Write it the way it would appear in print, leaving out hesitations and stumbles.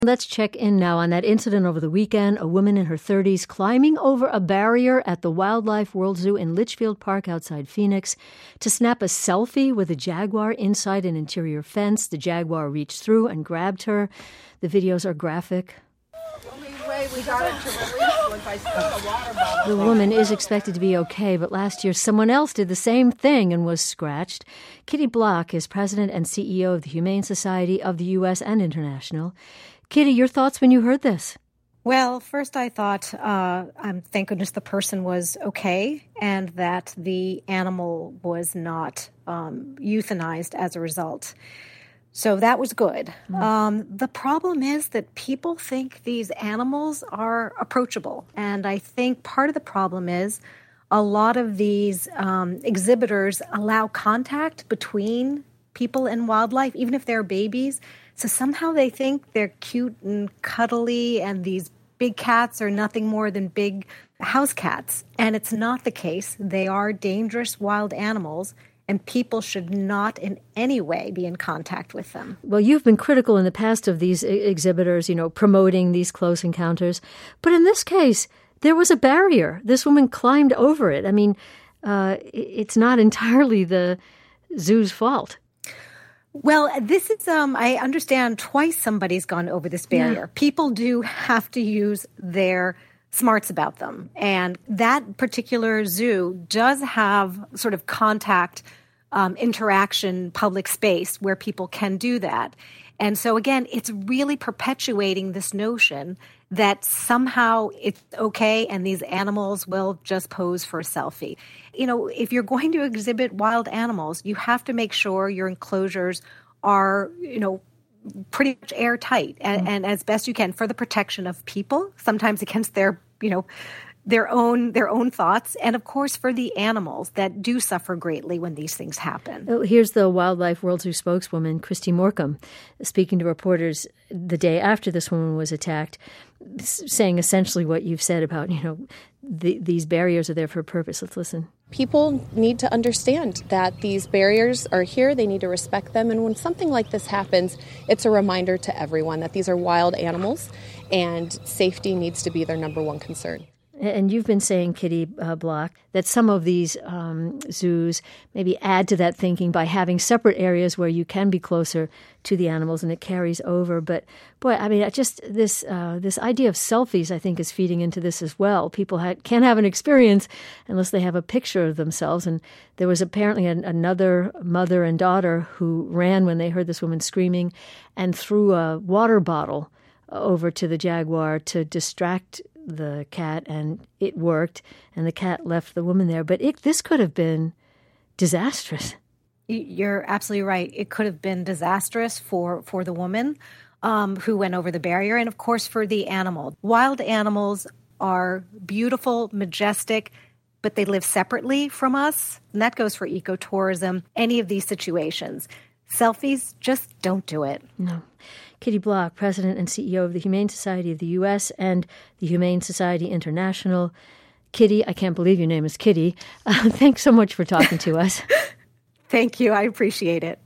Let's check in now on that incident over the weekend. A woman in her 30s climbing over a barrier at the Wildlife World Zoo in Litchfield Park outside Phoenix to snap a selfie with a jaguar inside an interior fence. The jaguar reached through and grabbed her. The videos are graphic. The woman is expected to be okay, but last year someone else did the same thing and was scratched. Kitty Block is president and CEO of the Humane Society of the U.S. and International. Kitty, your thoughts when you heard this? Well, first I thought, thank goodness the person was okay and that the animal was not euthanized as a result. So that was good. The problem is that people think these animals are approachable. And I think part of the problem is a lot of these exhibitors allow contact between people and wildlife, even if they're babies. So somehow they think they're cute and cuddly and these big cats are nothing more than big house cats. And it's not the case. They are dangerous wild animals, and people should not in any way be in contact with them. Well, you've been critical in the past of these exhibitors, promoting these close encounters. But in this case, there was a barrier. This woman climbed over it. I mean, it's not entirely the zoo's fault. Well, this is, I understand twice somebody's gone over this barrier. Yeah. People do have to use their smarts about them. And that particular zoo does have sort of contact, interaction, public space where people can do that. And so, again, it's really perpetuating this notion that somehow it's okay and these animals will just pose for a selfie. If you're going to exhibit wild animals, you have to make sure your enclosures are, pretty much airtight and as best you can for the protection of people, sometimes against their own thoughts, and of course for the animals that do suffer greatly when these things happen. Here's the Wildlife World Zoo spokeswoman, Christy Morcom, speaking to reporters the day after this woman was attacked, saying essentially what you've said about, these barriers are there for a purpose. Let's listen. People need to understand that these barriers are here. They need to respect them. And when something like this happens, it's a reminder to everyone that these are wild animals and safety needs to be their number one concern. And you've been saying, Kitty Block, that some of these zoos maybe add to that thinking by having separate areas where you can be closer to the animals and it carries over. But, boy, I mean, this idea of selfies, I think, is feeding into this as well. People can't have an experience unless they have a picture of themselves. And there was apparently another mother and daughter who ran when they heard this woman screaming and threw a water bottle over to the jaguar to distract the cat, and it worked, and the cat left the woman there. But this could have been disastrous. You're absolutely right. It could have been disastrous for the woman who went over the barrier, and of course for the animal. Wild animals are beautiful, majestic, but they live separately from us, and that goes for ecotourism, any of these situations. Selfies, just don't do it. No. Kitty Block, President and CEO of the Humane Society of the U.S. and the Humane Society International. Kitty, I can't believe your name is Kitty. Thanks so much for talking to us. Thank you. I appreciate it.